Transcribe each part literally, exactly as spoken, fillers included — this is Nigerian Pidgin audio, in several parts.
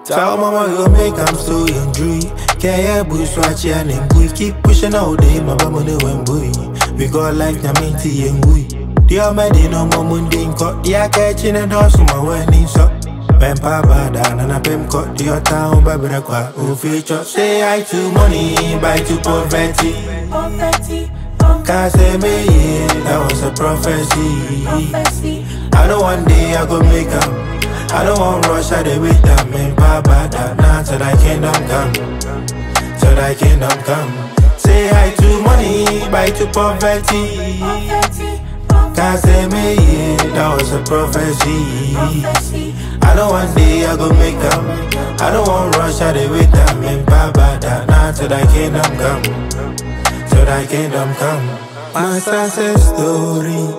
Tell mama you make I'm so injury. Kaya bush watch ya and we keep pushing all day. My money when boy. We got life na minty and we. The almighty no more mundane cut. Yeah, catching a dose my wedding so. Ben papa down and a pim cut the town by Brakwa. Who feature say I to money, buy to poverty. Poverty, Can't say me, yeah, that was a prophecy. prophecy. I know one day I go make am. I don't want rush, I dey wait that man, papa that now till thy kingdom come, till thy kingdom come. Say hi to money, bye to poverty. Poverty, Can't say me, yeah, that was a prophecy. prophecy. I know one day I go make am. I don't want rush, I dey wait that man, papa that now till thy kingdom come, till thy kingdom come. My success story.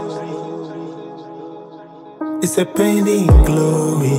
It's a painting glory.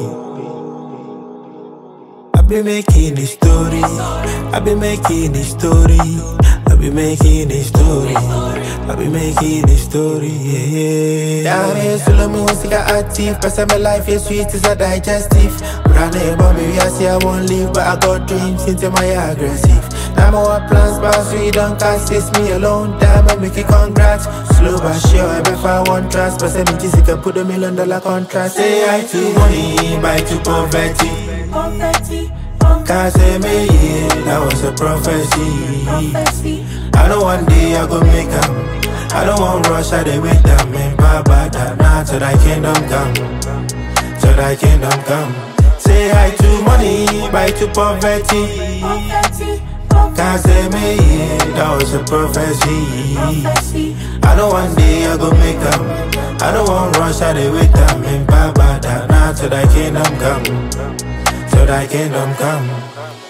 I've been making a story. I've been making a story. I've been making a story. I've been making a story. Yeah. Down here, solo music active. Pass my life is sweet, it's a digestive. Running about me, I say I won't live, but I got dreams into my aggressive. Now more plans, but we don't cast it's me alone. Damn, I make it congrats. Slow but sure, I bet I want trust. But seven G C can put a million dollar contract. Say I to money, buy to poverty. Poverty, Can't say me, yeah, that was a prophecy. prophecy. I know one day I go make am. I don't want rush, I dey wait that man, papa that now till thy kingdom come, till thy kingdom come. Say hi to money, buy to poverty. Poverty, Can't say me, yeah, that was a prophecy. prophecy. I know one day I go make am. I don't want rush, I dey wait that man, papa that now till thy kingdom come, till thy kingdom come.